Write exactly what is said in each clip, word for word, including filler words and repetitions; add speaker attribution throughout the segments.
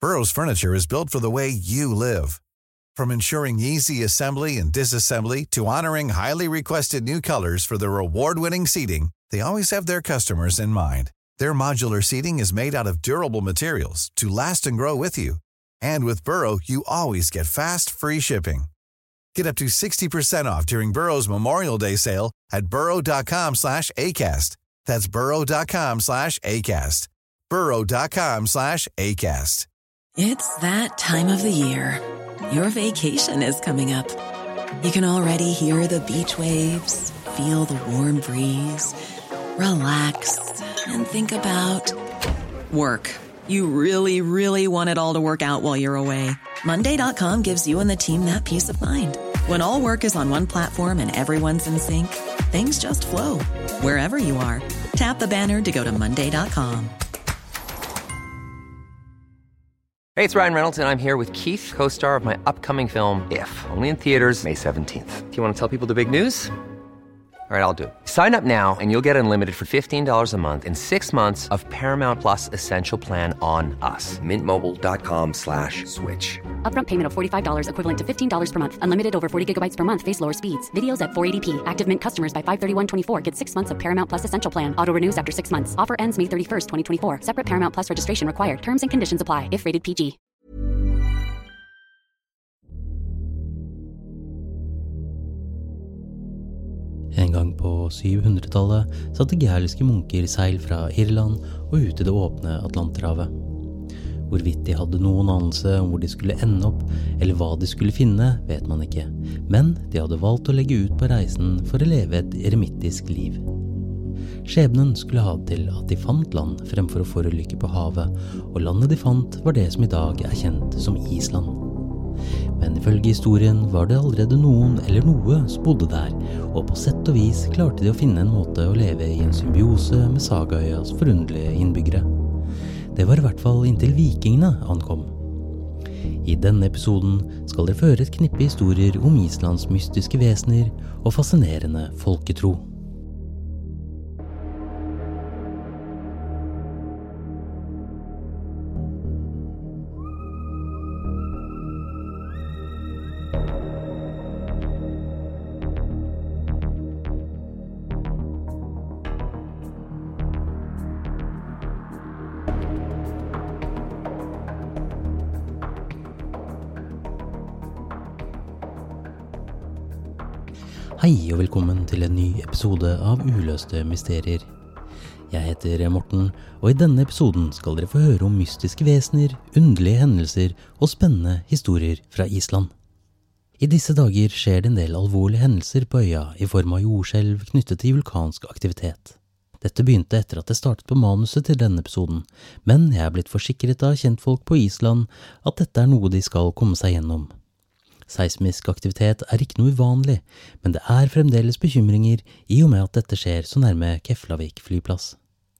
Speaker 1: Burrow's furniture is built for the way you live. From ensuring easy assembly and disassembly to honoring highly requested new colors for their award-winning seating, they always have their customers in mind. Their modular seating is made out of durable materials to last and grow with you. And with Burrow, you always get fast, free shipping. Get up to sixty percent off during Burrow's Memorial Day sale at burrow.com slash ACAST. That's burrow.com slash ACAST. burrow.com slash ACAST.
Speaker 2: It's that time of the year. Your vacation is coming up. You can already hear the beach waves, feel the warm breeze, relax, and think about work. You really, really want it all to work out while you're away. Monday dot com gives you and the team that peace of mind. When all work is on one platform and everyone's in sync, things just flow. Wherever you are, tap the banner to go to monday dot com.
Speaker 3: Hey, it's Ryan Reynolds, and I'm here with Keith, co-star of my upcoming film, If, only in theaters May seventeenth. Do you want to tell people the big news? All right, I'll do it. Sign up now and you'll get unlimited for fifteen dollars a month and six months of Paramount Plus Essential Plan on us. Mint Mobile dot com slash switch.
Speaker 4: Upfront payment of forty-five dollars equivalent to fifteen dollars per month. Unlimited over forty gigabytes per month. Face lower speeds. Videos at four eighty p. Active Mint customers by five thirty-one twenty-four get six months of Paramount Plus Essential Plan. Auto renews after six months. Offer ends May thirty-first, twenty twenty-four. Separate Paramount Plus registration required. Terms and conditions apply if rated P G.
Speaker 5: En gang på syvhundretallet satte gæliske munker seil fra Irland og ut i det åpne Atlanterhavet. Hvorvidt de hadde noen anelse om hvor de skulle ende opp, eller hva de skulle finne, vet man ikke. Men de hadde valgt å legge ut på reisen for å leve et eremittisk liv. Skjebnen skulle ha til at de fant land fremfor å forulykke på havet, og landet de fant var det som i dag er kjent som Island. Men ifølge historien var det allerede noen eller noe som bodde der, og på sett og vis klarte de å finne en måte å leve i en symbiose med Sagaøyas forunderlige innbyggere. Det var i hvert fall inntil vikingene ankom. I denne episoden skal dere føre et knippe historier om Islands mystiske vesener og fascinerende folketro. Hei og velkommen til en ny episode av Uløste Mysterier. Jeg heter Morten, og i denne episoden skal dere få høre om mystiske vesener, underlige hendelser og spennende historier fra Island. I disse dager skjer det en del alvorlige hendelser på øya i form av jordskjelv knyttet til vulkansk aktivitet. Dette begynte etter at det startet på manuset til denne episoden, men jeg er blitt forsikret av kjentfolk på Island at dette er noe de skal komme seg gjennom. Seismisk aktivitet er ikke noe uvanlig, men det er fremdeles bekymringer i og med at dette skjer så nærme Keflavik flyplass.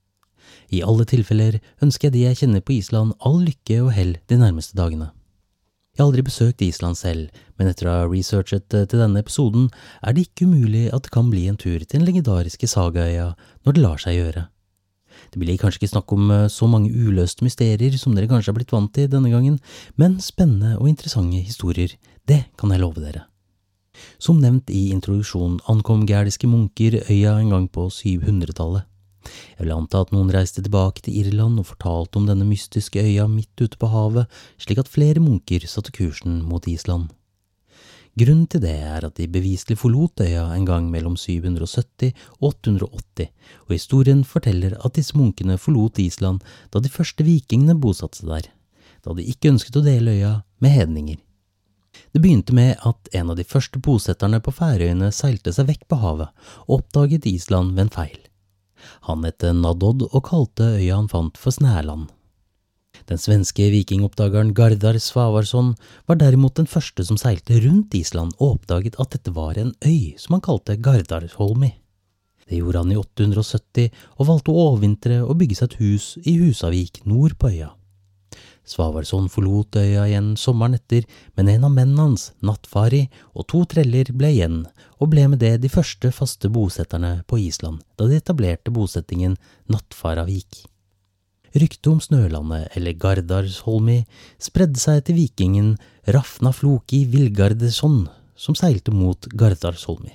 Speaker 5: I alle tilfeller ønsker jeg de jeg kjenner på Island all lykke og hell de nærmeste dagene. Jeg har aldri besøkt Island selv, men etter å ha researchet til denne episoden er det ikke umulig at det kan bli en tur til den legendariske Sagaøya når det lar seg gjøre. Det blir kanskje ikke snakk om så mange uløste mysterier som dere kanskje har blitt vant til denne gangen, men spennende og interessante historier, det kan jeg love dere. Som nevnt i introduksjonen ankom gæliske munker øya en gang på syvhundretallet. Jeg vil anta at noen reiste tilbake til Irland og fortalte om denne mystiske øya midt ute på havet, slik at flere munker satte kursen mot Island. Grunnen til det er at de beviselig forlot øya en gang mellom syv hundre sytti og åtte hundre åtti, og historien forteller at disse munkene forlot Island da de første vikingene bosatte seg der, da de ikke ønsket å dele øya med hedninger. Det begynte med at en av de første bosetterne på Færøyene seilte seg vekk på havet og oppdaget Island ved en feil. Han het Naddod og kalte øya han fant for Snærland. Den svenske vikingoppdageren Gardar Svavarsson var derimot den første som seilte rundt Island og oppdaget at dette var en øy som han kalte Gardarholmi. Det gjorde han i åtte hundre sytti og valgte å overvintre og bygge seg et hus i Husavik nord på øya. Svavarsson forlot øya igjen sommeren etter, men en av mennene hans, Nattfari, og to treller ble igjen, og ble med det de første faste bosetterne på Island, da de etablerte bosettingen Nattfaravik. Ryktet om Snølandet, eller Gardarsholmi, spredde seg til vikingen Rafnafloki Vilgardeson, som seilte mot Gardarsholmi.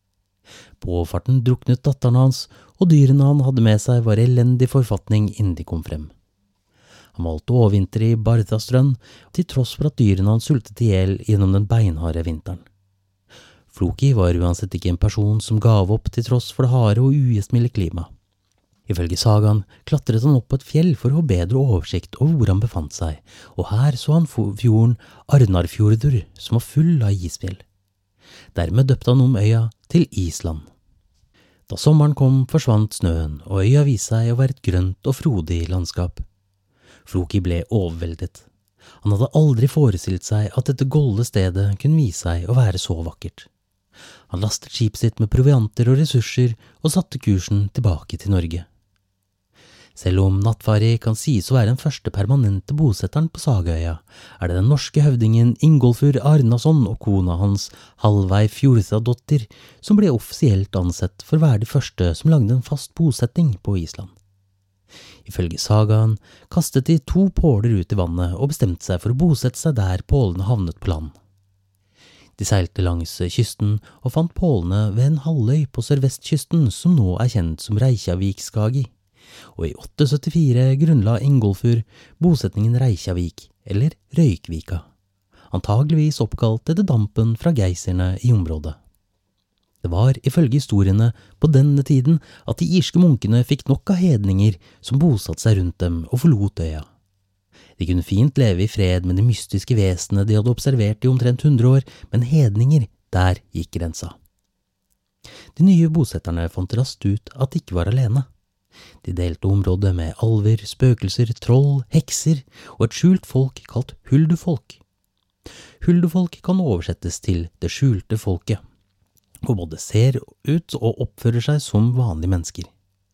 Speaker 5: På farten druknet datteren hans, og dyrene han hadde med seg var i elendig forfatning innen de kom frem. Han valgte å overvintre i Barthastrønd, til tross for at dyrene han sultet ihjel gjennom den beinharde vinteren. Floki var uansett ikke en person som gav opp til tross for det harde og ugjestmilde klima. Ifølge sagaen klatret han opp på et fjell for å ha bedre oversikt over hvor han befant seg, og her så han fjorden Arnarfjordur, som var full av isfjell. Dermed døpte han om øya til Island. Da sommeren kom, forsvant snøen, og øya viste seg å være et grønt og frodig landskap. Floki ble overveldet. Han hadde aldri forestilt seg at dette golde stedet kunne vise seg å være så vakkert. Han lastet skipet sitt med provianter og ressurser og satte kursen tilbake til Norge. Selv om Nattfari kan sies å være den første permanente bosetteren på Sagaøya, er det den norske høvdingen Ingolfur Arnason og kona hans Halvei Fjordadottir som ble offisielt ansett for å være de første som lagde en fast bosetting på Island. Ifølge sagaen kastet de to påler ut i vannet og bestemte seg for å bosette seg der pålene havnet på land. De seilte langs kysten og fant pålene ved en halvøy på sørvestkysten som nå er kjent som Reykjavikskagi, og i åtte syttifire grunnla Ingolfur bosetningen Reykjavik, eller Røykvika, antageligvis oppkalt etter dampen fra geyserne i området. Det var ifølge historiene på denne tiden at de irske munkene fikk nok av hedninger som bosatte seg rundt dem og forlot øya. De kunne fint leve i fred med de mystiske vesenene de hadde observert i omtrent hundre år, men hedninger, der gikk grensa. De nye bosetterne fant raskt ut at de ikke var alene. De delte området med alver, spøkelser, troll, hekser og et skjult folk kalt huldufolk. Huldufolk kan oversettes til det skjulte folket, og både ser ut og oppfører seg som vanlige mennesker.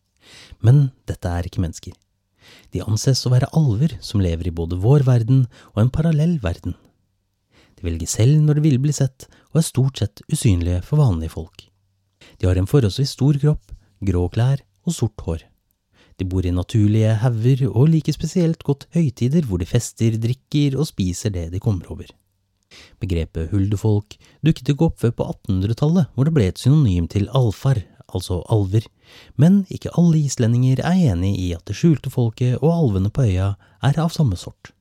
Speaker 5: Men dette er ikke mennesker. De anses å være alver som lever i både vår verden og en parallell verden. De velger selv når de vil bli sett, og er stort sett usynlige for vanlige folk. De har en forholdsvis stor kropp, grå klær og sort hår. De bor i naturlige hauger og liker spesielt godt høytider hvor de fester, drikker og spiser det de kommer over. Begrepet huldufolk dukket ikke opp før på attenhundretallet, hvor det ble et synonym til alfar, altså alver, men ikke alle islendinger er enig i at det skjulte folket og alvene på øya er av samme sort.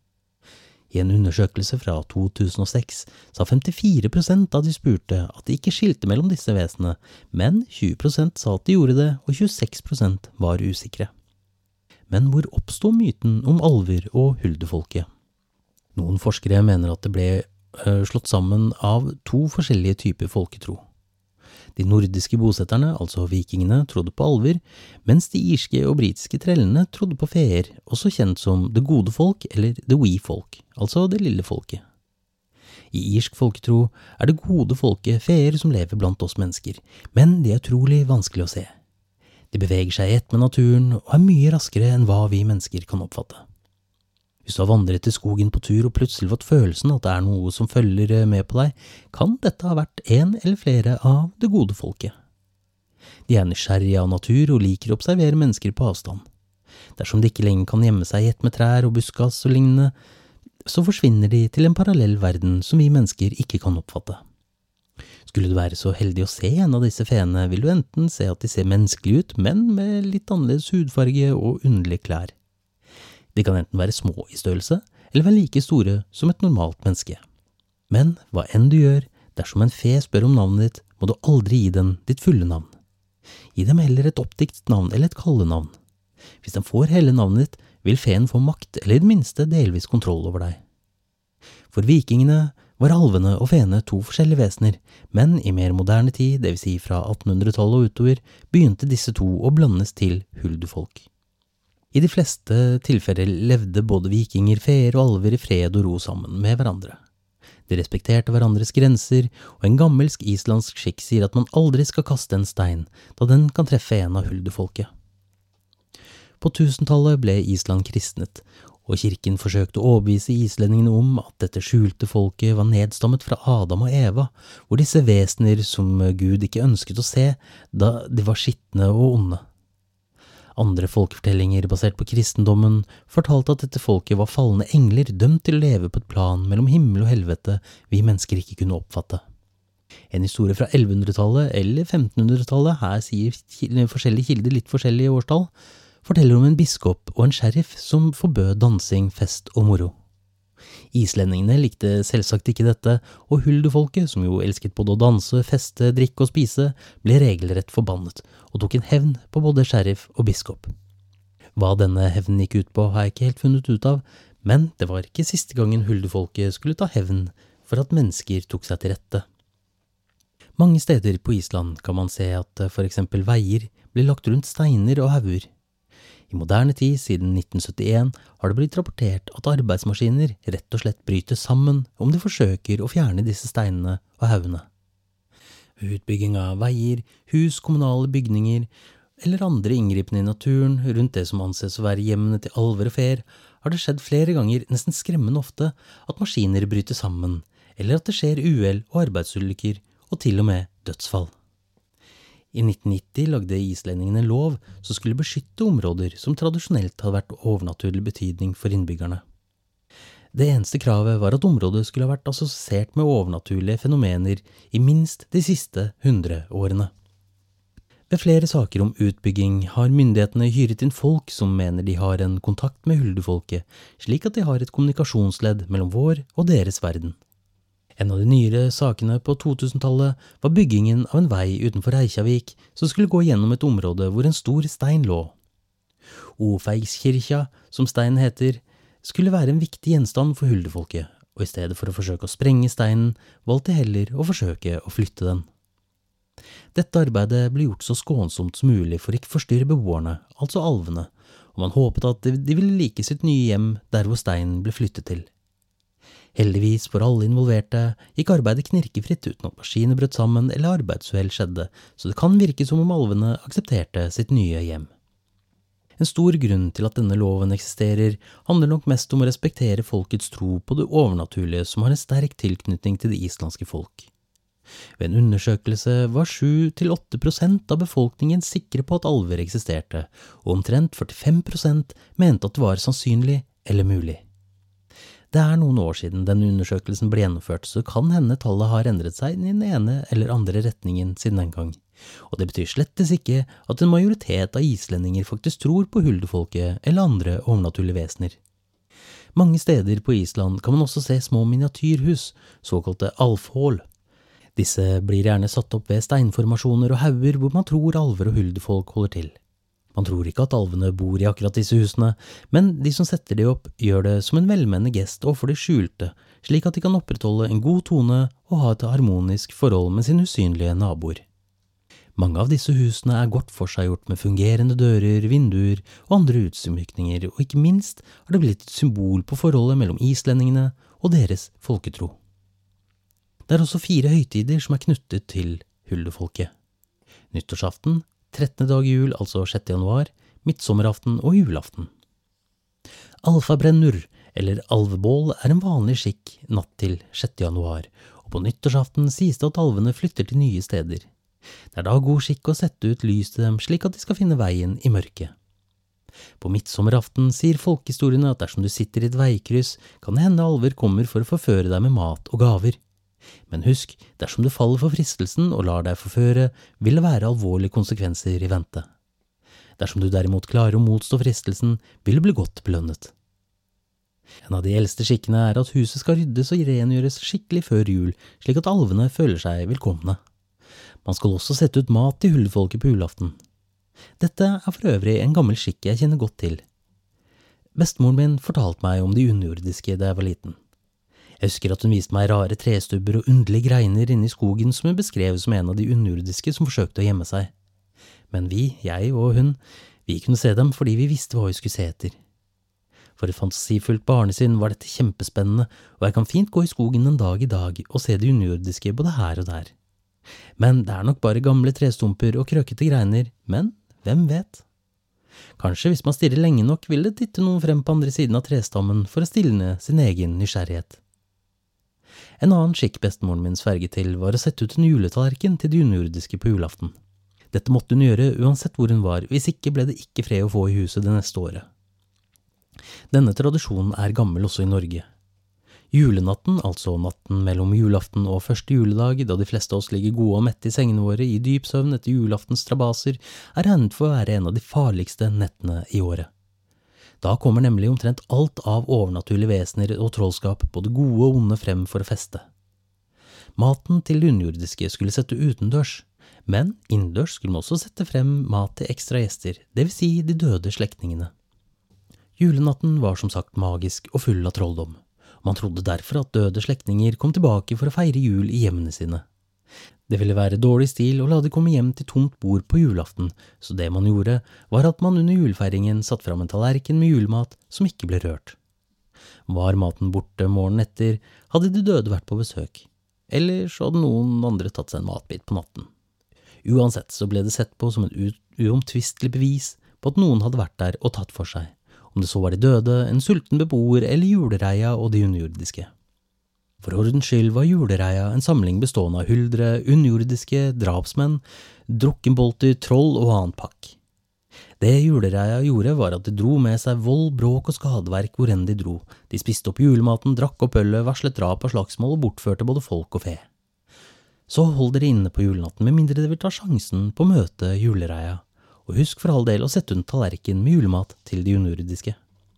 Speaker 5: I en undersøkelse fra to tusen og seks sa femtifire prosent av de spurte at de ikke skilte mellom disse vesenene, men tjue prosent sa at de gjorde det, og tjueseks prosent var usikre. Men hvor oppstod myten om alver og huldufolket? Noen forskere mener at det ble slått sammen av to forskjellige typer folketro. De nordiske bosetterne, altså vikingene, trodde på alver, mens de irske og britiske trellene trodde på feer, også kjent som det gode folk eller the wee folk, altså det lille folket. I irsk folketro er det gode folket feer som lever blant oss mennesker, men de er utrolig vanskelig å se. De beveger seg i ett med naturen og er mye raskere enn hva vi mennesker kan oppfatte. Hvis du har vandret til skogen på tur og plutselig fått følelsen at det er noe som følger med på deg, kan dette ha vært en eller flere av det gode folket. De er nysgjerrige av natur og liker å observere mennesker på avstand. Dersom de ikke lenger kan gjemme seg i ett med trær og buskas og lignende, så forsvinner de til en parallell verden som vi mennesker ikke kan oppfatte. Skulle du være så heldig å se en av disse feene, vil du enten se at de ser menneskelige ut, men med litt annerledes hudfarge og underlige klær. De kan enten være små i størrelse, eller være like store som et normalt menneske. Men hva enn du gjør, dersom en fe spør om navnet ditt, må du aldri gi den ditt fulle navn. Gi dem heller et oppdiktet navn eller et kallenavn. Hvis den får hele navnet ditt, vil feen få makt eller i det minste delvis kontroll over deg. For vikingene var alvene og feene to forskjellige vesener, men i mer moderne tid, det vil si fra attenhundretallet og utover, begynte disse to å blandes til huldufolk. I de fleste tilfeller levde både vikinger, feer og alver i fred og ro sammen med hverandre. De respekterte hverandres grenser, og en gammelsk islandsk skikk sier at man aldri skal kaste en stein, da den kan treffe en av huldufolket. På tusentallet ble Island kristnet, og kirken forsøkte å overbevise islendingene om at dette skjulte folket var nedstammet fra Adam og Eva, hvor disse vesener som Gud ikke ønsket å se, da de var skitne og onde. Andre folkefortellinger basert på kristendommen fortalte at dette folket var fallende engler dømt til å leve på et plan mellom himmel og helvete vi mennesker ikke kunne oppfatte. En historie fra ellevehundretallet eller femtenhundretallet, her sier forskjellige kilder litt forskjellige årstall, forteller om en biskop og en sheriff som forbød dansing, fest og moro. Islendingene likte selvsagt ikke dette, og huldufolket, som jo elsket både å danse, feste, drikke og spise, ble regelrett forbannet og tok en hevn på både sheriff og biskop. Hva denne hevnen gikk ut på har jeg ikke helt funnet ut av, men det var ikke siste gangen huldufolket skulle ta hevn for at mennesker tok seg til rette. Mange steder på Island kan man se at for eksempel veier blir lagt rundt steiner og hauger. I moderne tid, siden nitten syttien, har det blitt rapportert at arbeidsmaskiner rett og slett bryter sammen om de forsøker å fjerne disse steinene og haugene. Ved utbygging av veier, hus, kommunale bygninger eller andre inngripende i naturen rundt det som anses å være hjemmene til alver og fer, har det skjedd flere ganger, nesten skremmende ofte, at maskiner bryter sammen, eller at det skjer uhell og arbeidsulykker, og til og med dødsfall. I nitten nitti lagde islendingene en lov som skulle beskytte områder som tradisjonelt hadde vært overnaturlig betydning for innbyggerne. Det eneste kravet var at området skulle ha vært assosiert med overnaturlige fenomener i minst de siste hundre årene. Ved flere saker om utbygging har myndighetene hyret inn folk som mener de har en kontakt med huldufolket, slik at de har et kommunikasjonsledd mellom vår og deres verden. En av de nyere sakene på totusentallet var byggingen av en vei utenfor Reykjavik som skulle gå gjennom et område hvor en stor stein lå. Ofeigskirkja, som steinen heter, skulle være en viktig gjenstand for huldufolket, og i stedet for å forsøke å sprenge steinen, valgte de heller å forsøke å flytte den. Dette arbeidet ble gjort så skånsomt som mulig for ikke forstyrre beboerne, altså alvene, og man håpet at de ville like sitt nye hjem der hvor steinen ble flyttet til. Heldigvis for alle involverte gikk arbeidet knirkefritt uten at maskiner brøt sammen eller arbeidsuhell skjedde, så det kan virke som om alvene aksepterte sitt nye hjem. En stor grunn til at denne loven eksisterer handler nok mest om å respektere folkets tro på det overnaturlige som har en sterk tilknytning til det islandske folk. Ved en undersøkelse var sju til åtte prosent av befolkningen sikre på at alver eksisterte, og omtrent førtifem prosent mente at det var sannsynlig eller mulig. Det er noen år siden denne undersøkelsen ble gjennomført, så kan hende tallet har endret seg i den ene eller andre retningen siden den gang. Og det betyr slettes ikke at en majoritet av islendinger faktisk tror på huldufolket eller andre overnaturlige vesener. Mange steder på Island kan man også se små miniatyrhus, såkalte alfhål. Disse blir gjerne satt opp ved steinformasjoner og hauger hvor man tror alver og huldufolk holder til. Man tror ikke at alvene bor i akkurat disse husene, men de som setter de opp gjør det som en velmenende gest overfor de skjulte, slik at de kan opprettholde en god tone og ha et harmonisk forhold med sine usynlige naboer. Mange av disse husene er godt forseggjort med fungerende dører, vinduer og andre utsmykninger, og ikke minst har det blitt et symbol på forholdet mellom islendingene og deres folketro. Det er også fire høytider som er knyttet til huldufolket. Nyttårsaften, trettende dag i jul, altså sjette januar, midtsommeraften og julaften. Alfabrennur, eller alvebål, er en vanlig skikk natt til sjette januar, og på nyttårsaften sies det at alvene flytter til nye steder. Det er da god skikk å sette ut lys til dem slik at de skal finne veien i mørket. På midtsommeraften sier folkehistoriene at dersom du sitter i et veikryss, kan det hende alver kommer for å forføre deg med mat og gaver. Men husk, dersom du faller for fristelsen og lar deg forføre, vil det være alvorlige konsekvenser i vente. Dersom du derimot klarer å motstå fristelsen, vil du bli godt belønnet. En av de eldste skikkene er at huset skal ryddes og rengjøres skikkelig før jul, slik at alvene føler seg velkomne. Man skal også sette ut mat til huldufolket på julaften. Dette er for øvrig en gammel skikk jeg kjenner godt til. Bestemoren min fortalte meg om de underjordiske da jeg var liten. Jeg husker at hun viste meg rare trestubber og underlige greiner inne i skogen som hun beskrev som en av de underjordiske som forsøkte å gjemme seg. Men vi, jeg og hun, vi kunne se dem fordi vi visste hva vi skulle se etter. For et fantasifullt barnesinn var dette kjempespennende, og jeg kan fint gå i skogen en dag i dag og se de underjordiske både her og der. Men det er nok bare gamle trestumper og krøkete greiner, men hvem vet? Kanskje hvis man stirrer lenge nok vil det titte noen frem på andre siden av trestammen for å stilne sin egen nysgjerrighet. En annen skikk bestemoren min sverget til var å sette ut en juletallerken til de underjordiske på julaften. Dette måtte hun gjøre uansett hvor hun var, hvis ikke ble det ikke fred å få i huset det neste året. Denne tradisjonen er gammel også i Norge. Julenatten, altså natten mellom julaften og første juledag, da de fleste av oss ligger gode og mette i sengene våre i dyp søvn etter julaftens strabaser, er regnet for å være en av de farligste nettene i året. Da kommer nemlig omtrent alt av overnaturlige vesener og trollskap, både gode og onde, frem for å feste. Maten til de underjordiske skulle sette utendørs, men innendørs skulle man også sette frem mat til ekstra gjester, det vil si de døde slektningene. Julenatten var som sagt magisk og full av trolldom. Man trodde derfor at døde slektninger kom tilbake for å feire jul i hjemmene sine. Det ville være dårlig stil å la de komme hjem til tomt bord på julaften, så det man gjorde var at man under julefeiringen satt fram en tallerken med julemat som ikke ble rørt. Var maten borte morgenen etter, hadde de døde vært på besøk, eller så hadde noen andre tatt seg en matbit på natten. Uansett så ble det sett på som en uomtvistelig bevis på at noen hadde vært der og tatt for seg. Om det så var de døde, en sulten beboer eller julereia og de underjordiske. For ordens skyld var julereia en samling bestående av huldre, underjordiske, drapsmenn, drukkenbolter, troll og annen pakk. Det julereia gjorde var at de dro med seg vold, bråk og skadeverk hvor enn de dro. De spiste opp julematen, drakk opp ølet, varslet drap og slagsmål og bortførte både folk og fe. Så hold dere inne på julenatten med mindre dere vil ta sjansen på å møte julereia. Og husk for all del å sette under tallerken med julemat til de underjordiske.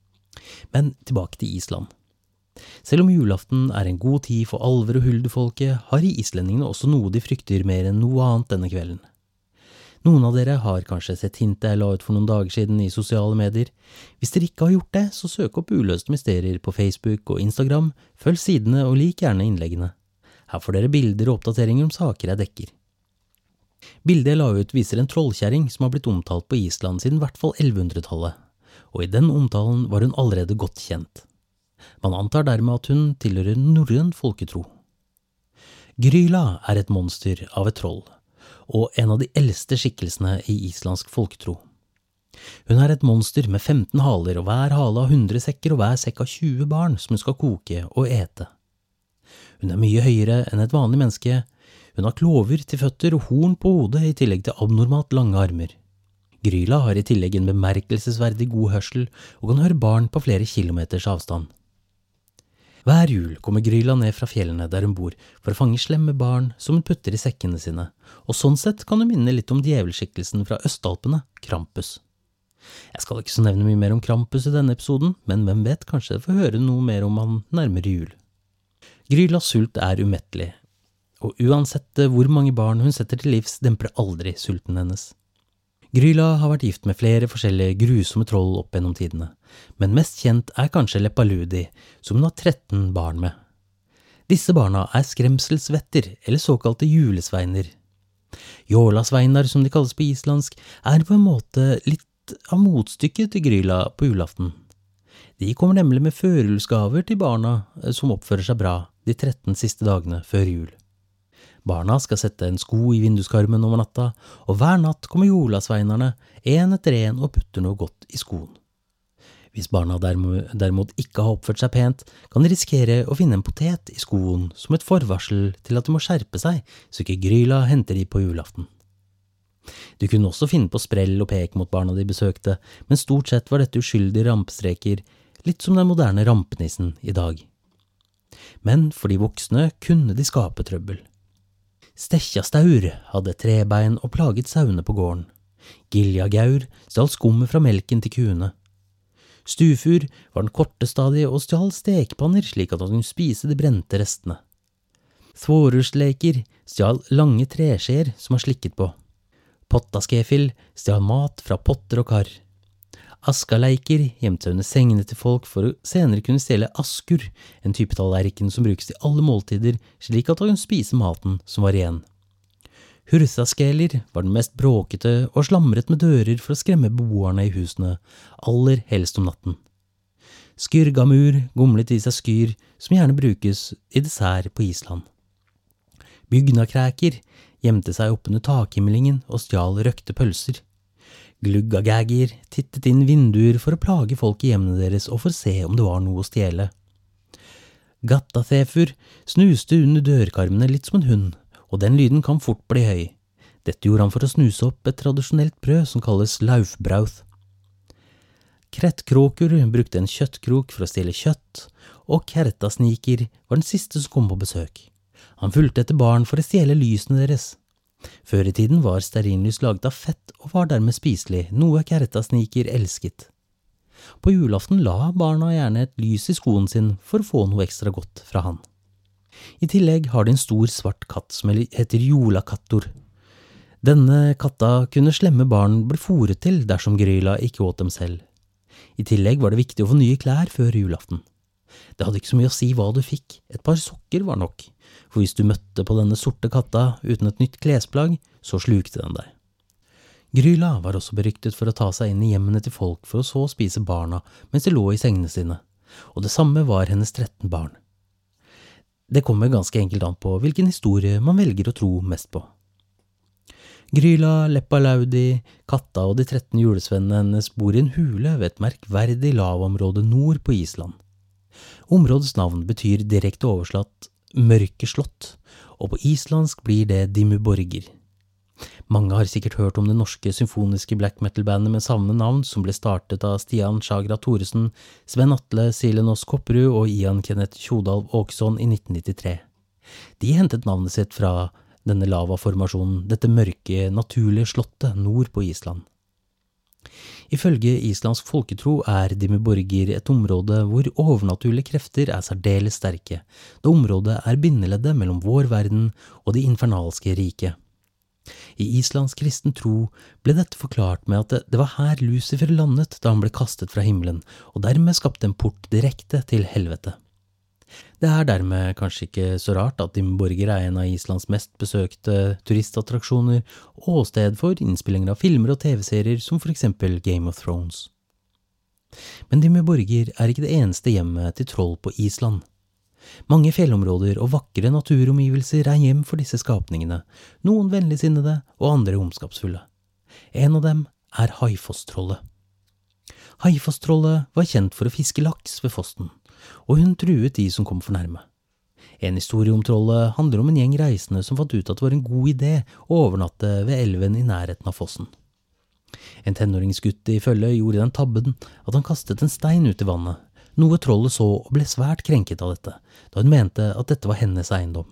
Speaker 5: Men tilbake til Island. Selv om julaften er en god tid for alver og huldefolket, har islendingene også noe de frykter mer enn noe annet denne kvelden. Noen av dere har kanskje sett hintet jeg la ut for noen dager siden i sosiale medier. Hvis dere ikke har gjort det, så søk opp Uløste mysterier på Facebook og Instagram, følg sidene og lik gjerne innleggene. Her får dere bilder og oppdateringer om saker jeg dekker. Bildet jeg la ut viser en trollkjerring som har blitt omtalt på Island siden i hvert fall ellevehundretallet, og i den omtalen var hun allerede godt kjent. Man antar dermed at hun tilhører norrøn folketro. Gryla er et monster av et troll, og en av de eldste skikkelsene i islandsk folketro. Hun er et monster med femten haler, og hver hale har hundre sekker og hver sekk har tjue barn som hun skal koke og ete. Hun er mye høyere enn et vanlig menneske. Hun har klover til føtter og horn på hodet i tillegg til abnormalt lange armer. Gryla har i tillegg en bemerkelsesverdig god hørsel og kan høre barn på flere kilometers avstand. Hver jul kommer Gryla ned fra fjellene der hun bor for å fange slemme barn som hun putter i sekkene sine, og sånn sett kan hun minne litt om djevelskikkelsen fra Østalpene, Krampus. Jeg skal ikke så nevne mye mer om Krampus i denne episoden, men hvem vet, kanskje jeg får høre noe mer om han nærmere jul. Grylas sult er umettelig, og uansett hvor mange barn hun setter til livs, demper aldri sulten hennes. Gryla har vært gift med flere forskjellige grusomme troll opp gjennom tidene, men mest kjent er kanskje Leppaludi, som hun har tretten barn med. Disse barna er skremselsvetter, eller såkalte julesveiner. Jólasveinar, som de kalles på islandsk, er på en måte litt av motstykket til Gryla på julaften. De kommer nemlig med førjulsgaver til barna som oppfører seg bra de tretten siste dagene før jul. Barna skal sette en sko i vinduskarmen over natta, og hver natt kommer jolasveinerne en etter en og putter noe godt i skoen. Hvis barna derimot ikke har oppført seg pent, kan de risikere å finne en potet i skoen som et forvarsel til at de må skjerpe seg, så ikke Gryla henter de på julaften. Du kunne også finne på sprell og pek mot barna de besøkte, men stort sett var dette uskyldige rampestreker, litt som den moderne rampenissen i dag. Men for de voksne kunne de skape trøbbel. Stekkjastaur hadde trebein og plaget sauene på gården. Giljagaur stjal skummet fra melken til kuene. Stufur var den kortestadige og stjal stekepanner slik at han kunne spise de brente restene. Thvorusleker stjal lange treskjeer som han slikket på. Pottaskefil stjal mat fra potter og kar. Askaleiker gjemte seg under sengene til folk for å senere kunne stjele askur, en type tallerken som brukes til alle måltider, slik at han kunne spise maten som var igjen. Hurthaskeler var den mest bråkete og slamret med dører for å skremme beboerne i husene, aller helst om natten. Skyrgamur gomlet i seg skyr, som gjerne brukes i dessert på Island. Bygnakræker gjemte seg oppunder takhimmelingen og stjal røkte pølser. Gluggagæger tittet inn vinduer for å plage folk i hjemmene deres og for å se om det var noe å stjele. Gattathefur snuste under dørkarmene litt som en hund, og den lyden kan fort bli høy. Dette gjorde han for å snuse opp et tradisjonelt brød som kalles laufbrauth. Krettkråkur brukte en kjøttkrok for å stjele kjøtt, og Kertasniker var den siste som kom på besøk. Han fulgte etter barn for å stjele lysene deres. Før i tiden var stearinlys laget av fett og var dermed spiselig, noe Kertasniker elsket. På julaften la barna gjerne et lys i skoen sin for å få noe ekstra godt fra han. I tillegg har de en stor svart katt som heter Jolakattor. Denne katta kunne slemme barn bli fôret til dersom Gryla ikke åt dem selv. I tillegg var det viktig å få nye klær før julaften. Det hadde ikke så mye å si hva du fikk, et par sokker var nok, for hvis du møtte på denne sorte katta uten et nytt klesplagg, så slukte den deg. Gryla var også beryktet for å ta seg inn i hjemmene til folk for å så spise barna mens de lå i sengene sine, og det samme var hennes tretten barn. Det kommer ganske enkelt an på hvilken historie man velger å tro mest på. Gryla, Leppalaudi, katta og de tretten julesvennene hennes bor i en hule ved et merkverdig lavområde nord på Island. Områdets navn betyr direkte oversatt mørke slott, og på islandsk blir det Dimmuborgir. Mange har sikkert hørt om det norske symfoniske black metal-bandet med samme navn som ble startet av Stian Chagra Thoresen, Sven Atle Silenås Kopperud og Ian Kenneth Tjodalv Åkesson i nitten nittitre. De hentet navnet sitt fra denne lavaformasjonen, dette mørke, naturlige slottet nord på Island. Ifølge islandsk folketro er Dimmuborgir et område hvor overnaturlige krefter er særdeles sterke, da området er bindeleddet mellom vår verden og det infernalske riket. I islands kristen tro ble dette forklart med at det, det var her Lucifer landet da han ble kastet fra himmelen, og dermed skapte en port direkte til helvete. Det er dermed kanskje ikke så rart at Dimmuborgir er en av Islands mest besøkte turistattraksjoner og sted for innspillinger av filmer og tv-serier som for eksempel Game of Thrones. Men Dimmuborgir er ikke det eneste hjemmet til troll på Island. Mange fjellområder og vakre naturomgivelser er hjem for disse skapningene, noen vennligsinnede og andre ondskapsfulle. En av dem er Haifoss-trollet. Haifoss-trollet var kjent for å fiske laks ved fossen, og hun truet de som kom for nærme. En historie om trollet handler om en gjeng reisende som fant ut at det var en god idé å overnatte ved elven i nærheten av fossen. En tenåringsgutt i følge gjorde den tabben at han kastet en stein ut i vannet, noe trollet så og ble svært krenket av dette, da hun mente at dette var hennes eiendom.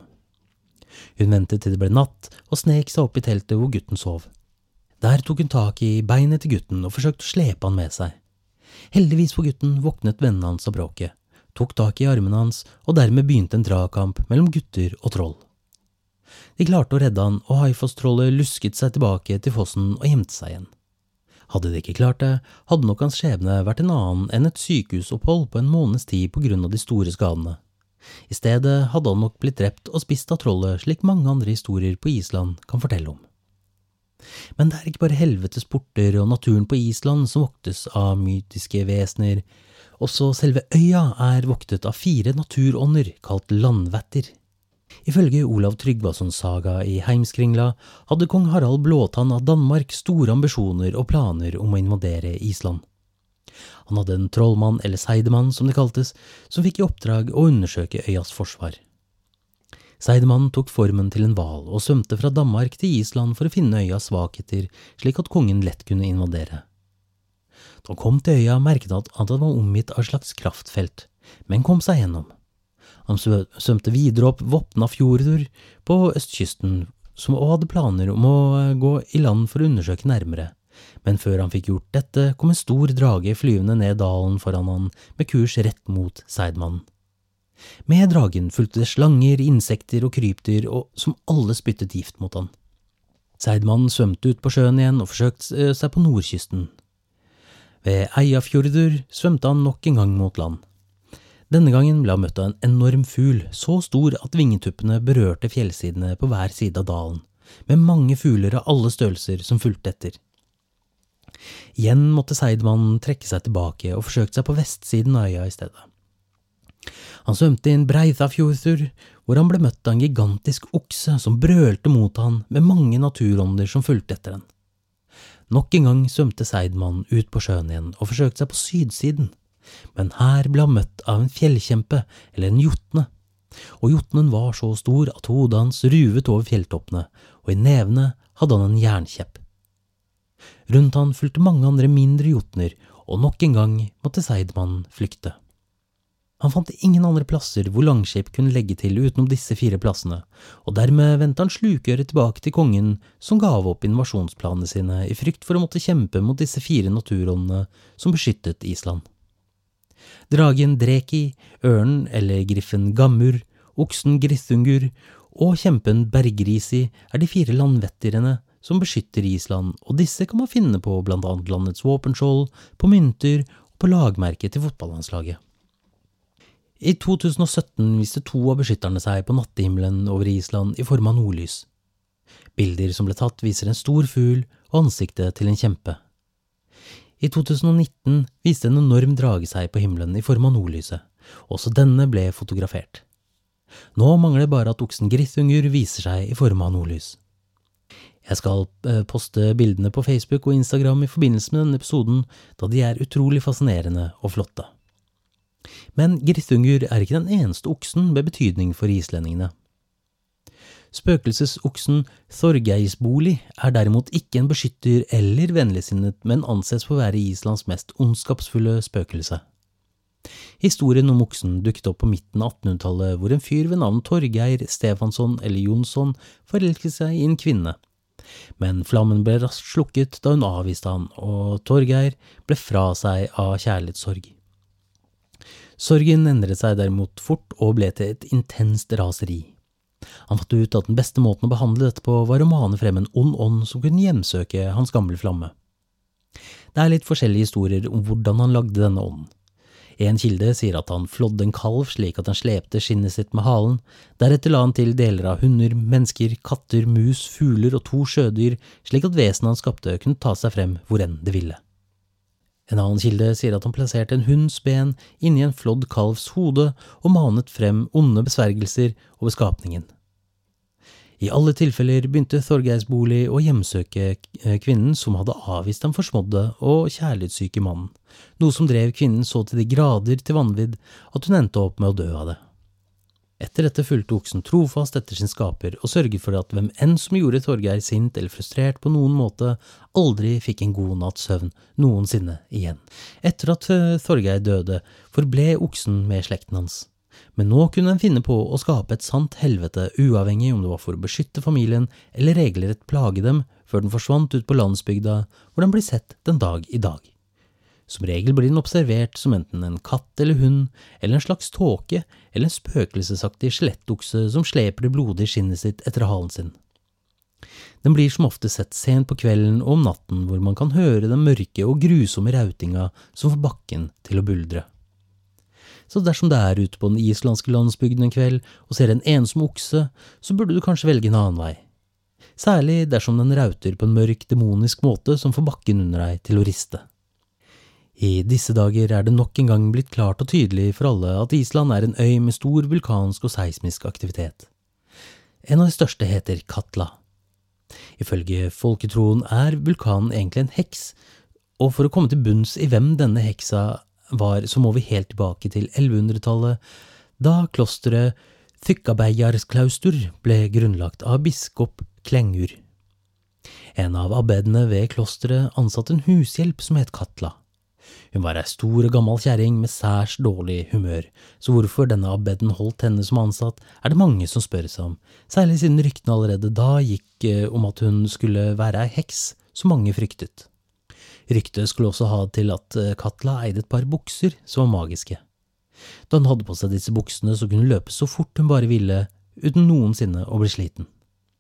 Speaker 5: Hun ventet til det ble natt og snek seg opp i teltet hvor gutten sov. Der tok hun tak i beinet til gutten og forsøkte å slepe han med seg. Heldigvis for gutten våknet vennene hans av bråket, tok tak i armen hans, og dermed begynte en dragkamp mellom gutter og troll. De klarte å redde han, og Haifoss-trollet lusket seg tilbake til fossen og gjemte seg igjen. Hadde de ikke klart det, hadde nok hans skjebne vært en annen enn et sykehusopphold på en måneds tid på grunn av de store skadene. I stedet hadde han nok blitt drept og spist av trollet, slik mange andre historier på Island kan fortelle om. Men det er ikke bare helvetes porter og naturen på Island som voktes av mytiske vesener. Også selve øya er voktet av fire naturånder kalt landvætter. Ifølge Olav Tryggvasons saga i Heimskringla hadde kong Harald Blåtann av Danmark store ambisjoner og planer om å invadere Island. Han hadde en trollmann, eller seidemann som det kaltes, som fikk i oppdrag å undersøke øyas forsvar. Seidemann tok formen til en hval og svømte fra Danmark til Island for å finne øyas svakheter, slik at kongen lett kunne invadere. Da han kom til øya, merket han at han var omgitt av et slags kraftfelt, men kom seg gjennom. Han svømte videre opp Vopnafjordur på østkysten, som også hadde planer om å gå i land for å undersøke nærmere. Men før han fikk gjort dette, kom en stor drage flyvende ned dalen foran han, med kurs rett mot seidmannen. Med dragen fulgte det slanger, insekter og krypdyr, og som alle spyttet gift mot han. Seidmannen svømte ut på sjøen igjen og forsøkte seg på nordkysten. Ved Eyjafjordur svømte han nok en gang mot land. Denne gangen ble han møtt av en enorm fugl, så stor at vingetuppene berørte fjellsidene på hver side av dalen, med mange fugler av alle størrelser som fulgte etter. Igjen måtte seidmannen trekke seg tilbake og forsøkte seg på vestsiden av øya i stedet. Han svømte inn Breithafjordur, hvor han ble møtt av en gigantisk okse som brølte mot han med mange naturånder som fulgte etter den. Nok en gang svømte seidmannen ut på sjøen igjen og forsøkte seg på sydsiden, men her ble han møtt av en fjellkjempe, eller en jotne, og jotnen var så stor at hodet hans ruvet over fjelltoppene, og i nevene hadde han en jernkjepp. Rundt han fulgte mange andre mindre jotner, og nok en gang måtte Seidmann flykte. Han fant ingen andre plasser hvor Langskip kunne legge til utenom disse fire plassene, og dermed vendte han slukøret tilbake til kongen, som gav opp invasjonsplanene sine i frykt for å måtte kjempe mot disse fire naturåndene som beskyttet Island. Dragen Dreki, ørnen eller griffen Gammur, oksen Grithungur og kjempen Bergrisi er de fire landvettirene som beskytter Island, og disse kan man finne på blant annet landets våpenskjold, på mynter og på lagmerket til fotballandslaget. I to tusen og sytten viste to av beskytterne seg på nattehimmelen over Island i form av nordlys. Bilder som ble tatt viser en stor fugl og ansiktet til en kjempe. I to tusen og nitten viste en enorm drage seg på himmelen i form av nordlyset. Også denne ble fotografert. Nå mangler det bare at oksen Grithungur viser seg i form av nordlys. Jeg skal poste bildene på Facebook og Instagram i forbindelse med denne episoden, da de er utrolig fascinerende og flotte. Men Grithungur er ikke den eneste oksen med betydning for islendingene. Spøkelsesoksen Þorgeirsboli er derimot ikke en beskytter eller vennligsinnet, men anses for å være Islands mest ondskapsfulle spøkelse. Historien om oksen dukket opp på midten av attenhundretallet, hvor en fyr ved navn Torgeir Stefansson eller Jonsson forelsket seg i en kvinne. Men flammen ble raskt slukket da hun avviste han, og Torgeir ble fra seg av kjærlighetssorg. Sorgen endret seg derimot fort og ble til et intenst raseri. Han fant ut at den beste måten å behandle dette på var å mane frem en ond ånd som kunne hjemsøke hans gamle flamme. Det er litt forskjellige historier om hvordan han lagde denne ånden. En kilde sier at han flådde en kalv slik at han slepte skinnet sitt med halen, deretter la han til deler av hunder, mennesker, katter, mus, fugler og to sjødyr, slik at vesenet han skapte kunne ta seg frem hvor enn det ville. En annen kilde sier at han plasserte en hunds ben inni en flådd kalvs hode og manet frem onde besvergelser over skapningen. I alle tilfeller begynte Þorgeirsboli å hjemsøke kvinnen som hadde avvist den forsmådde og kjærlighetssyke mannen, noe som drev kvinnen så til de grader til vanvidd at hun endte opp med å dø av det. Etter dette fulgte oksen trofast etter sin skaper og sørget for at hvem enn som gjorde Torgeir sint eller frustrert på noen måte, aldri fikk en god natts søvn noensinne igjen. Etter at Torgeir døde, forble oksen med slekten hans. Men nå kunne den finne på å skape et sant helvete, uavhengig om det var for å beskytte familien eller regelrett plage dem, før den forsvant ut på landsbygda, hvor den blir sett den dag i dag. Som regel blir den observert som enten en katt eller hund, eller en slags tåke, eller en spøkelsesaktig skjelettokse som sleper det blodige skinnet sitt etter halen sin. Den blir som ofte sett sent på kvelden og om natten, hvor man kan høre den mørke og grusomme rautinga som får bakken til å buldre. Så dersom det er ute på den islandske landsbygden en kveld og ser en ensom okse, så burde du kanskje velge en annen vei. Særlig dersom den rauter på en mørk, demonisk måte som får bakken under deg til å riste. I disse dager er det nok en gang blitt klart og tydelig for alle at Island er en øy med stor vulkansk og seismisk aktivitet. En av de største heter Katla. Ifølge folketroen er vulkanen egentlig en heks, og for å komme til bunns i hvem denne heksa var, så må vi helt tilbake til ellevehundretallet, da klosteret Þykkabæjarklaustur ble grunnlagt av biskop Klengur. En av abbedene ved klosteret ansatte en hushjelp som het Katla. Hun var ei stor og gammel kjerring med særs dårlig humør, så hvorfor denne abbeden holdt henne som ansatt, er det mange som spør seg om, særlig siden ryktene allerede da gikk om at hun skulle være ei heks, som mange fryktet. Ryktet skulle også ha til at Katla eide et par bukser som var magiske. Da hun hadde på seg disse buksene, så kunne hun løpe så fort hun bare ville, uten noensinne å bli sliten.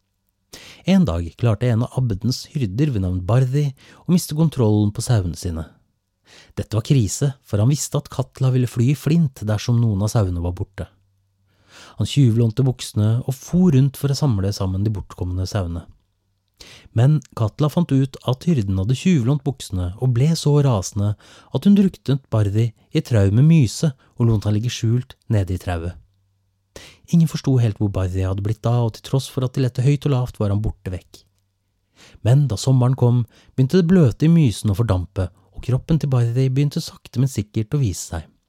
Speaker 5: En dag klarte en av abbedens hyrder ved navn Bardi å miste kontrollen på sauene sine. Dette var krise, for han visste at Katla ville fly i flint dersom noen av sauene var borte. Han tjuvlånte buksene og for rundt for å samle sammen de bortkommende sauene. Men Katla fant ut at hyrden hadde tjuvlånt buksene og ble så rasende at hun druknet Bardi i et trau med myse og lot han ligge skjult nede i trauet. Ingen forstod helt hvor Bardi hadde blitt da, og til tross for at de lette høyt og lavt var han borte vekk. Men da sommeren kom, begynte det bløte i mysen å fordampe, og kroppen til Bardi begynte sakte men sikkert å vise seg.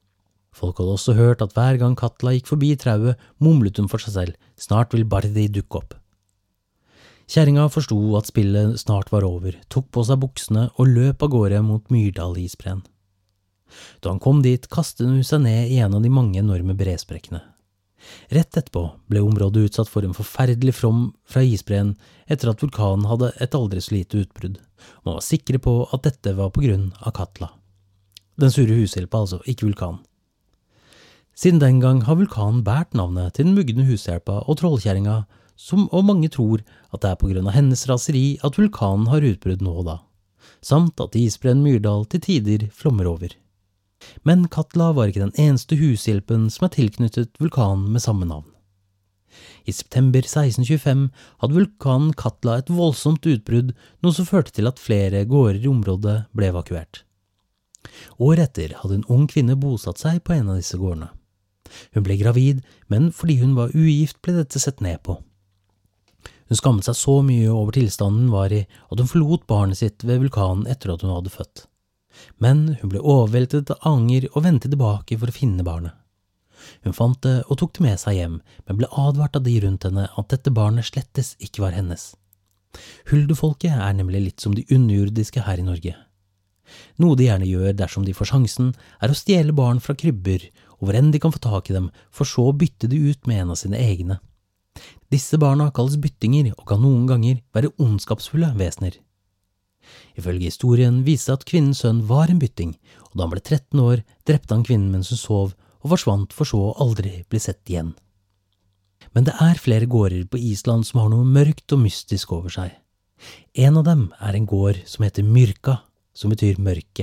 Speaker 5: Folk hadde også hørt at hver gang Katla gikk forbi trauet, mumlet hun for seg selv, snart vil Bardi dukke opp. Kjerringa forstod at spillet snart var over, tok på seg buksene og løp av gårde mot Myrdal-isbreen. Da han kom dit, kastet hun seg ned i en av de mange enorme bresprekkene. Rett etterpå ble området utsatt for en forferdelig from fra isbreen etter at vulkanen hadde et aldri så lite utbrudd, og man var sikre på at dette var på grunn av Katla. Den sure hushjelpa altså, ikke vulkanen. Siden den gang har vulkanen bært navnet til den mugne hushjelpa og trollkjerringa, som og mange tror at det er på grunn av hennes raseri at vulkanen har utbrudd nå og da, samt at isbreen Myrdal til tider flommer over. Men Katla var ikke den eneste hushjelpen som er tilknyttet vulkanen med samme navn. I september seksten tjuefem hadde vulkanen Katla et voldsomt utbrudd, noe som førte til at flere gårder i området ble evakuert. Året etter hadde en ung kvinne bosatt seg på en av disse gårdene. Hun ble gravid, men fordi hun var ugift ble dette sett ned på. Hun skammet seg så mye over tilstanden hun var i, at hun forlot barnet sitt ved vulkanen etter at hun hadde født. Men hun ble overveltet av anger og vendte tilbake for å finne barnet. Hun fant det og tok det med seg hjem, men ble advart av de rundt henne at dette barnet slettes ikke var hennes. Huldufolket er nemlig litt som de underjordiske her i Norge. Noe de gjerne gjør dersom de får sjansen, er å stjele barn fra krybber, og hvor enn de kan få tak i dem, for så å bytte de ut med en av sine egne. Disse barna kalles byttinger og kan noen ganger være ondskapsfulle vesener. Ifølge historien viste at kvinnens sønn var en bytting, og da han ble tretten år, drepte han kvinnen mens hun sov, og forsvant for så aldri bli sett igjen. Men det er flere gårder på Island som har noe mørkt og mystisk over seg. En av dem er en gård som heter Myrka, som betyr mørke.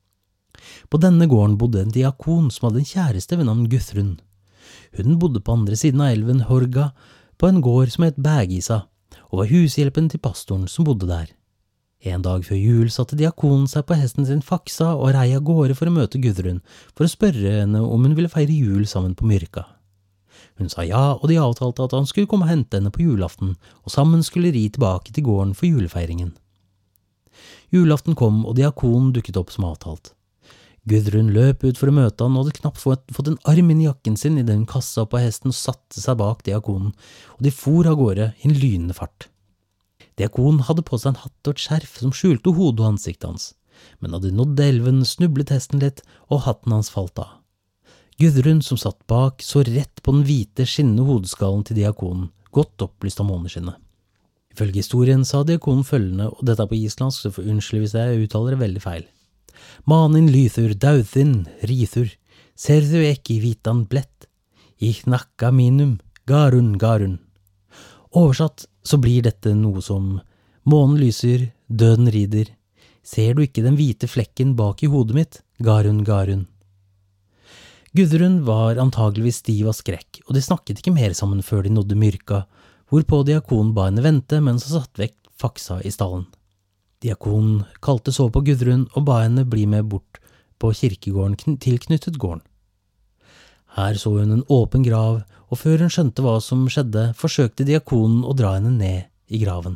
Speaker 5: På denne gården bodde en diakon som hadde en kjæreste ved navn Guthrun. Hun bodde på andre siden av elven Horga, på en gård som het Bægisa, og var hushjelpen til pastoren som bodde der. En dag før jul satte diakonen seg på hesten sin Faksa og rei av gårde for å møte Gudrun, for å spørre henne om hun ville feire jul sammen på Myrka. Hun sa ja, og de avtalte at han skulle komme og hente henne på julaften, og sammen skulle ri tilbake til gården for julefeiringen. Julaften kom, og diakonen dukket opp som avtalt. Gudrun løp ut for å møte han og hadde knapt fått, fått en arm inn i jakken sin i den hun kastet opp av hesten og satte seg bak diakonen, og de for av gårde i en lynende fart. Diakonen hadde på seg en hatt og et skjerf som skjulte hodet og ansiktet hans, men da de nådde elven snublet hesten litt, og hatten hans falt av. Gudrun, som satt bak, så rett på den hvite, skinnende hodeskallen til diakonen, godt opplyst av måneskinnet. Ifølge historien sa diakonen følgende, og dette er på islandsk, så for unnskyld hvis jeg uttaler det veldig feil. Manin lythur dauðin rithur, ser du ekki vitan blett, ich nakka minum, garun garun. Oversatt så blir dette noe som månen lyser, døden rider, ser du ikke den hvite flekken bak i hodet mitt, garun garun. Gudrun var antageligvis stiv av skrekk, og de snakket ikke mer sammen før de nådde Myrka, hvorpå diakonen ba henne vente mens han satt vekk Faksa i stallen. Diakonen kalte så på Gudrun og ba henne bli med bort på kirkegården tilknyttet gården. Her så hun en åpen grav, og før hun skjønte hva som skjedde, forsøkte diakonen å dra henne ned i graven.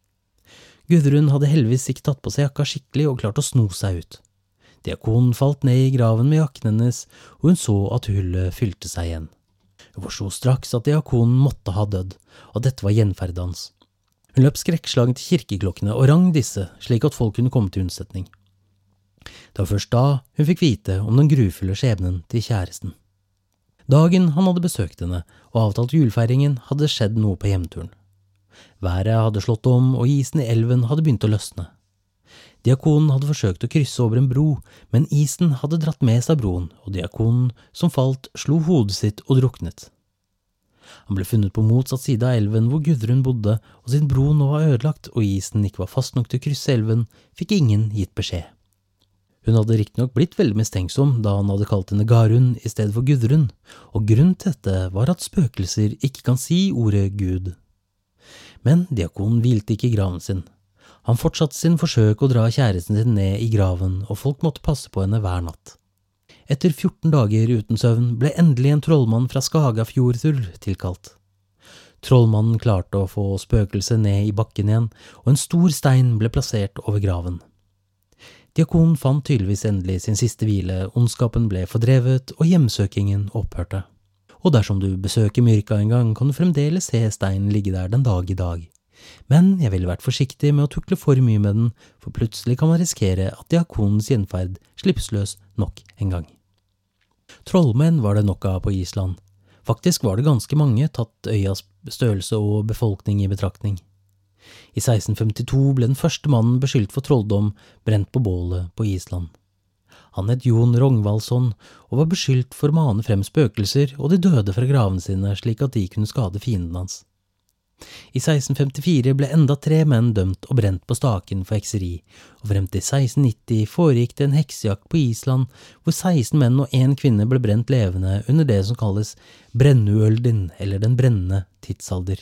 Speaker 5: Gudrun hadde heldigvis ikke tatt på seg jakka skikkelig og klart å sno seg ut. Diakonen falt ned i graven med jakken hennes, og hun så at hullet fylte seg igjen. Hun forstod straks at diakonen måtte ha dødd, og dette var gjenferdet hans. Hun løp skrekkslagen til kirkeklokkene og rang disse, slik at folk kunne komme til unnsetning. Det var først da hun fikk vite om den grufulle skjebnen til kjæresten. Dagen han hadde besøkt henne og avtalt julefeiringen hadde skjedd noe på hjemturen. Været hadde slått om, og isen i elven hadde begynt å løsne. Diakonen hadde forsøkt å krysse over en bro, men isen hadde dratt med seg broen, og diakonen som falt slo hodet sitt og druknet. Han ble funnet på motsatt side av elven hvor Gudrun bodde, og siden broen nå var ødelagt og isen ikke var fast nok til å krysse elven, fikk ingen gitt beskjed. Hun hadde riktignok blitt veldig mistenksom da han hadde kalt henne Garun i stedet for Gudrun, og grunnen til dette var at spøkelser ikke kan si ordet Gud. Men diakonen hvilte ikke i graven sin. Han fortsatte sin forsøk å dra kjæresten sin ned i graven, og folk måtte passe på henne hver natt. Etter fjorten dager uten søvn ble endelig en trollmann fra Skagafjordhul tilkalt. Trollmannen klarte å få spøkelset ned i bakken igjen, og en stor stein ble plassert over graven. Diakonen fant tydeligvis endelig sin siste hvile, ondskapen ble fordrevet og hjemsøkingen opphørte. Og dersom du besøker Myrka en gang, kan du fremdeles se steinen ligge der den dag i dag. Men jeg ville vært forsiktig med å tukle for mye med den, for plutselig kan man risikere at diakonens gjenferd slippes løs nok en gang. Trollmenn var det nok av på Island. Faktisk var det ganske mange, tatt øyas størrelse og befolkning i betraktning. I seksten femtito ble den første mannen beskyldt for trolldom brent på bålet på Island. Han het Jon Rongvaldsson og var beskyldt for å mane frem spøkelser og de døde fra gravene sine slik at de kunne skade fienden hans. I seksten femtifire ble enda tre menn dømt og brent på staken for hekseri, og frem til seksten nitti foregikk det en heksejakt på Island hvor seksten menn og en kvinne ble brent levende under det som kalles brennuøldin, eller den brennende tidsalder.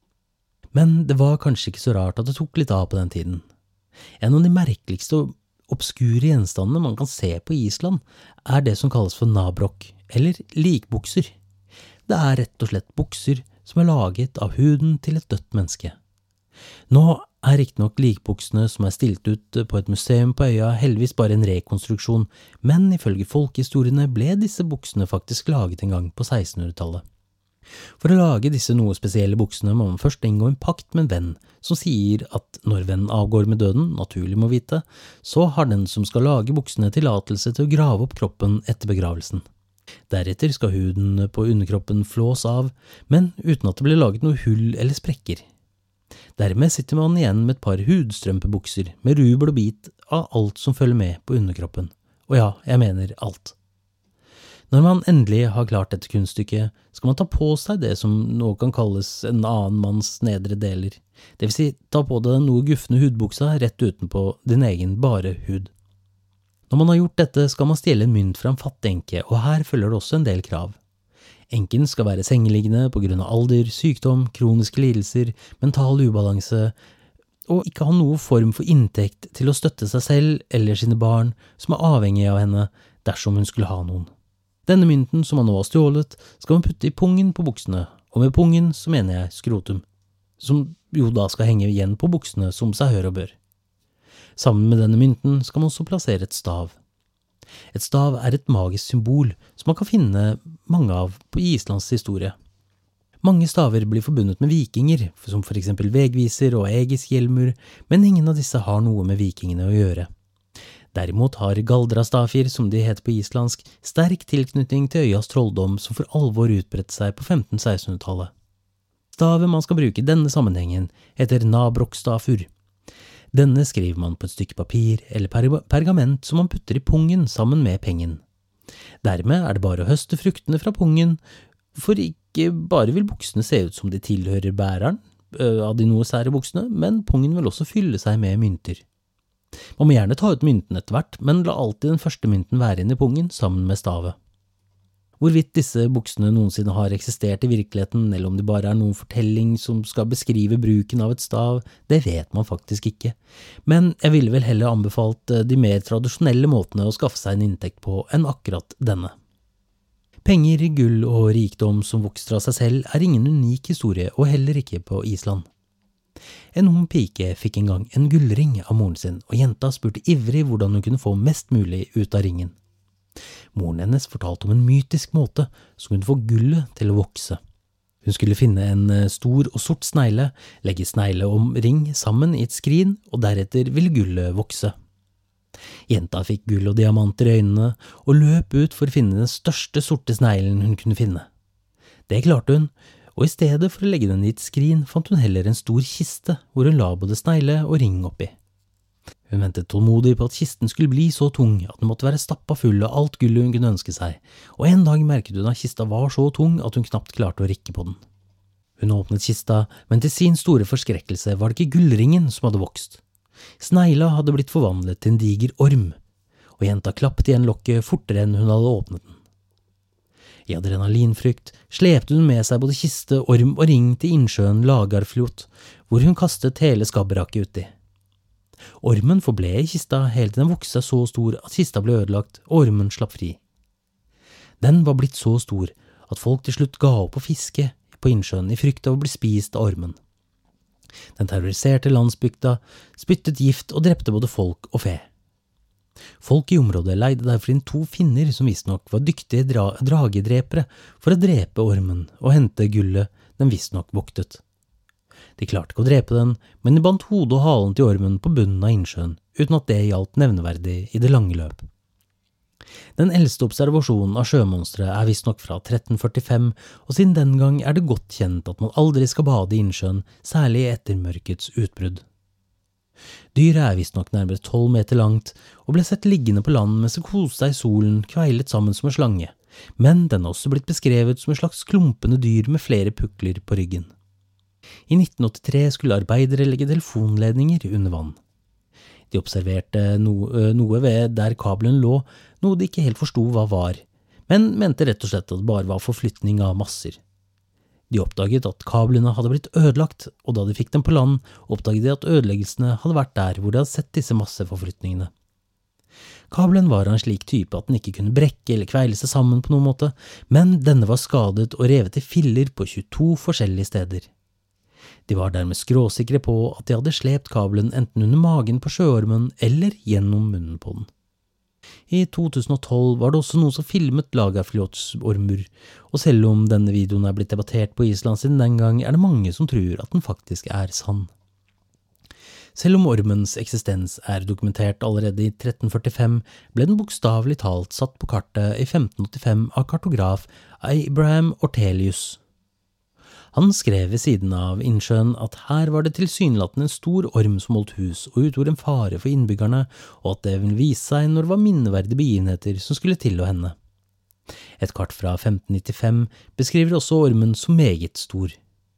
Speaker 5: Men det var kanskje ikke så rart at det tok litt av på den tiden. En av de merkeligste og obskure gjenstandene man kan se på Island er det som kalles for nabrok, eller likbukser. Det er rett og slett bukser som er laget av huden til et dødt menneske. Nå er riktignok likbuksene som er stilt ut på et museum på øya heldigvis bare en rekonstruksjon, men ifølge folkehistoriene ble disse buksene faktisk laget en gang på sekstenhundretallet. For å lage disse noe spesielle buksene må man først inngå en pakt med en venn, som sier at når vennen avgår med døden, naturlig må vite, så har den som skal lage buksene tillatelse til å grave opp kroppen etter begravelsen. Deretter skal huden på underkroppen flås av, men uten at det blir laget noe hull eller sprekker. Dermed sitter man igjen med et par hudstrømpebukser med rubel og bit av alt som følger med på underkroppen. Og ja, jeg mener alt. Når man endelig har klart dette kunststykket, skal man ta på seg det som nå kan kalles en annen manns nedre deler. Det vil si, ta på deg den noe guffende hudbuksa rett utenpå din egen bare hud. Når man har gjort dette, skal man stjele en mynt fra en fattig enke, og her følger det også en del krav. Enken skal være sengeliggende på grunn av alder, sykdom, kroniske lidelser, mental ubalanse, og ikke ha noen form for inntekt til å støtte seg selv eller sine barn som er avhengig av henne dersom hun skulle ha noen. Denne mynten som man nå har stjålet, skal man putte i pungen på buksene, og med pungen så mener jeg skrotum, som jo da skal henge igjen på buksene som seg hør og bør. Sammen med denne mynten skal man også plassere et stav. Et stav er et magisk symbol som man kan finne mange av på Islands historie. Mange staver blir forbundet med vikinger, som for eksempel vegviser og Egishjelmur, men ingen av disse har noe med vikingene å gjøre. Derimot har galdrastafir, som de heter på islandsk, sterk tilknytning til øyas trolldom som for alvor utbredte seg på femten-sekstenhundretallet. Staven man skal bruke i denne sammenhengen heter nabrokstafur. Denne skriver man på et stykke papir eller pergament som man putter i pungen sammen med pengen. Dermed er det bare å høste fruktene fra pungen, for ikke bare vil buksene se ut som de tilhører bæreren av de noe sære buksene, men pungen vil også fylle seg med mynter. Man må gjerne ta ut mynten etter hvert, men la alltid den første mynten være inn i pungen sammen med stavet. Hvorvidt disse buksene noensinne har eksistert i virkeligheten, eller om det bare er noen fortelling som skal beskrive bruken av et stav, det vet man faktisk ikke. Men jeg ville vel heller anbefalt de mer tradisjonelle måtene å skaffe seg en inntekt på enn akkurat denne. Penger, gull og rikdom som vokser av seg selv er ingen unik historie, og heller ikke på Island. En ung pike fikk en gang en gullring av moren sin, og jenta spurte ivrig hvordan hun kunne få mest mulig ut av ringen. Moren hennes fortalte om en mytisk måte som kunne få gullet til å vokse. Hun skulle finne en stor og sort snegle, legge snegle om ring sammen i et skrin, og deretter ville gullet vokse. Jenta fikk gull og diamanter i øynene, og løp ut for å finne den største sorte sneglen hun kunne finne. Det klarte hun, og i stedet for å legge den i et skrin, fant hun heller en stor kiste, hvor hun la både snegle og ring oppi. Hun ventet tålmodig på at kisten skulle bli så tung at den måtte være stappet full av alt gullet hun kunne ønske seg, og en dag merket hun at kista var så tung at hun knapt klarte å rikke på den. Hun åpnet kista, men til sin store forskrekkelse var det ikke gullringen som hadde vokst. Snegla hadde blitt forvandlet til en diger orm, og jenta klappet igjen lokket fortere enn hun hadde åpnet den. I adrenalinfrykt slepte hun med seg både kiste, orm og ring til innsjøen Lagarflot, hvor hun kastet hele skabberakket uti. Ormen forble i kista helt til den vokste seg så stor at kista ble ødelagt og ormen slapp fri. Den var blitt så stor at folk til slutt ga opp å fiske på innsjøen i frykt av å bli spist av ormen. Den terroriserte landsbygda, spyttet gift og drepte både folk og fe. Folk i området leide derfor inn to finner som visstnok var dyktige dra dragedrepere for å drepe ormen og hente gullet den visstnok voktet. De klarte ikke å drepe den, men de bandt hodet og halen til ormen på bunnen av innsjøen, uten at det hjalp nevneverdig i det lange løp. Den eldste observasjonen av sjømonstre er visstnok fra tretten førtifem, og siden den gang er det godt kjent at man aldri skal bade i innsjøen, særlig etter mørkets utbrudd. Dyret er visstnok nærmere tolv meter langt, og ble sett liggende på land mens det koste seg i solen, kveilet sammen som en slange, men den har også blitt beskrevet som en slags klumpende dyr med flere pukler på ryggen. I nitten åttitre skulle arbeidere legge telefonledninger under vann. De observerte no, noe ved der kabelen lå, noe de ikke helt forstod hva var, men mente rett og slett at det bare var forflytning av masser. De oppdaget at kablene hadde blitt ødelagt, og da de fikk dem på land, oppdaget de at ødeleggelsene hadde vært der hvor de hadde sett disse masseforflytningene. Kabelen var av en slik type at den ikke kunne brekke eller kveile seg sammen på noen måte, men denne var skadet og revet i filler på tjueto forskjellige steder. De var dermed skråsikre på at de hadde slept kabelen enten under magen på sjøormen eller gjennom munnen på den. I to tusen og tolv var det også noen som filmet Lagarfljótsormur, og selv om denne videoen er blitt debattert på Island siden den gang, er det mange som tror at den faktisk er sann. Selv om ormens eksistens er dokumentert allerede i tretten førtifem, ble den bokstavelig talt satt på kartet i femten åttifem av kartograf Abraham Ortelius. Han skrev ved siden av innsjøen at her var det tilsynelatende en stor orm som holdt hus og utgjorde en fare for innbyggerne, og at det ville vise seg når det var minneverdige begivenheter som skulle til å hende. Et kart fra femten nittifem beskriver også ormen som meget stor.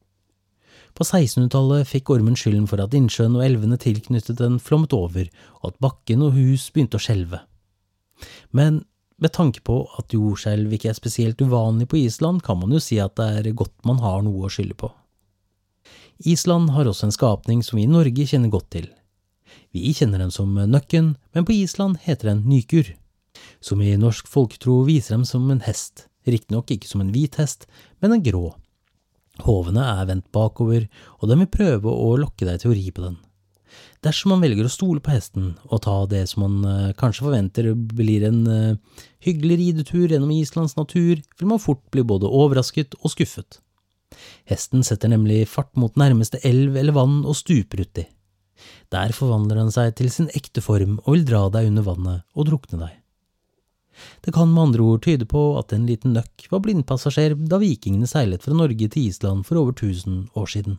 Speaker 5: På sekstenhundretallet fikk ormen skylden for at innsjøen og elvene tilknyttet den flommet over, og at bakken og hus begynte å skjelve. Men med tanke på at jordskjelv ikke er spesielt uvanlig på Island, kan man jo si at det er godt man har noe å skylde på. Island har også en skapning som vi i Norge kjenner godt til. Vi kjenner den som nøkken, men på Island heter den nykur, som i norsk folketro viser dem som en hest, riktignok ikke som en hvit hest, men en grå. Hovene er vendt bakover, og den vil prøve å lokke deg til å ri på den. Dersom man velger å stole på hesten og ta det som man uh, kanskje forventer blir en uh, hyggelig ridetur gjennom Islands natur, vil man fort bli både overrasket og skuffet. Hesten setter nemlig fart mot nærmeste elv eller vann og stuper uti. Der forvandler den seg til sin ekte form og vil dra deg under vannet og drukne deg. Det kan med andre ord tyde på at en liten nøkk var blindpassasjer da vikingene seilet fra Norge til Island for over tusen år siden.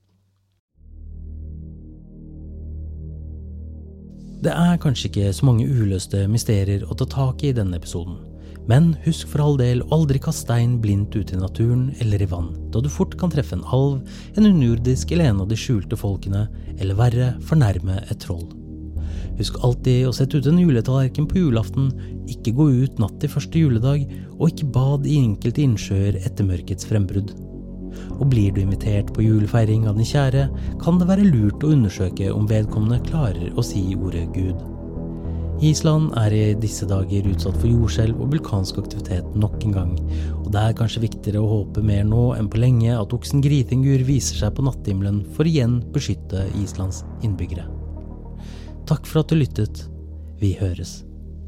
Speaker 5: Det er kanskje ikke så mange uløste mysterier å ta tak i denne episoden, men husk for all del å aldri kaste stein blindt ut i naturen eller i vann, da du fort kan treffe en alv, en underjordisk eller en av de skjulte folkene, eller verre, fornærme et troll. Husk alltid å sette ut en juletallerken på julaften, ikke gå ut natt til første juledag, og ikke bad i enkelte innsjøer etter mørkets frembrudd. Og blir du invitert på julefeiring av din kjære, kan det være lurt å undersøke om vedkommende klarer å si ordet Gud. Island er i disse dager utsatt for jordskjelv og vulkansk aktivitet nok en gang, og det er kanskje viktigere å håpe mer nå enn på lenge at oksen Gritingur viser seg på natthimmelen for igjen beskytte Islands innbyggere. Takk for at du lyttet. Vi høres.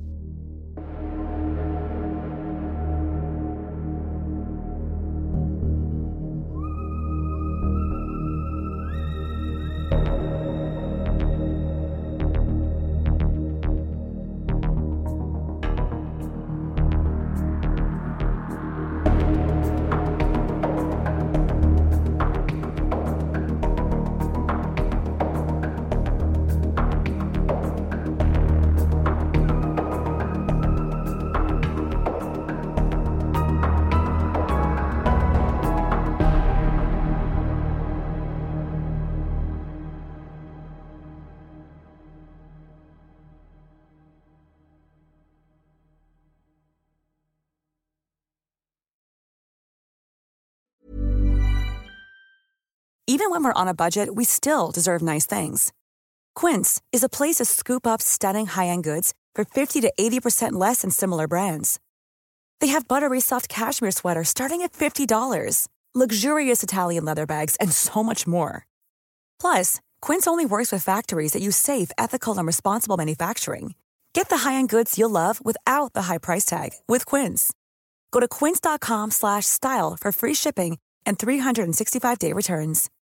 Speaker 6: Even when we're on a budget, we still deserve nice things. Quince is a place to scoop up stunning high-end goods for fifty to eighty percent less than similar brands. They have buttery soft cashmere sweaters starting at fifty dollars, luxurious Italian leather bags, and so much more. Plus, Quince only works with factories that use safe, ethical, and responsible manufacturing. Get the high-end goods you'll love without the high price tag with Quince. Go to quince.com slash style for free shipping and three sixty-five day returns.